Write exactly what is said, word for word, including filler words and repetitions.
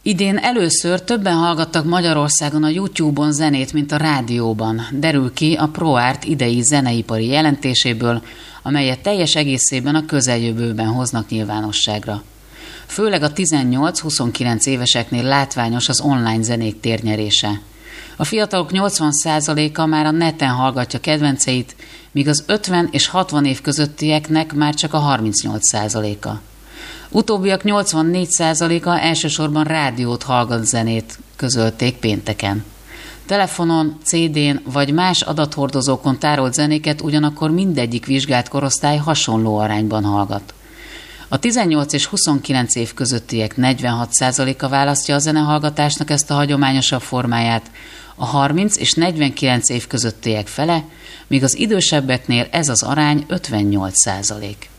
Idén először többen hallgattak Magyarországon a YouTube-on zenét, mint a rádióban, derül ki a ProArt idei zeneipari jelentéséből, amelyet teljes egészében a közeljövőben hoznak nyilvánosságra. Főleg a tizennyolc-huszonkilenc éveseknél látványos az online zenék térnyerése. A fiatalok nyolcvan százaléka már a neten hallgatja kedvenceit, míg az ötven és hatvan év közöttieknek már csak a harmincnyolc százaléka. Utóbbiak nyolcvannégy százaléka elsősorban rádiót hallgat zenét, közölték pénteken. Telefonon, cé dén vagy más adathordozókon tárolt zenéket ugyanakkor mindegyik vizsgált korosztály hasonló arányban hallgat. A tizennyolc és huszonkilenc év közöttiek negyvenhat százaléka választja a zenehallgatásnak ezt a hagyományosabb formáját, a harminc és negyvenkilenc év közöttiek fele, míg az idősebbeknél ez az arány ötvennyolc százalék.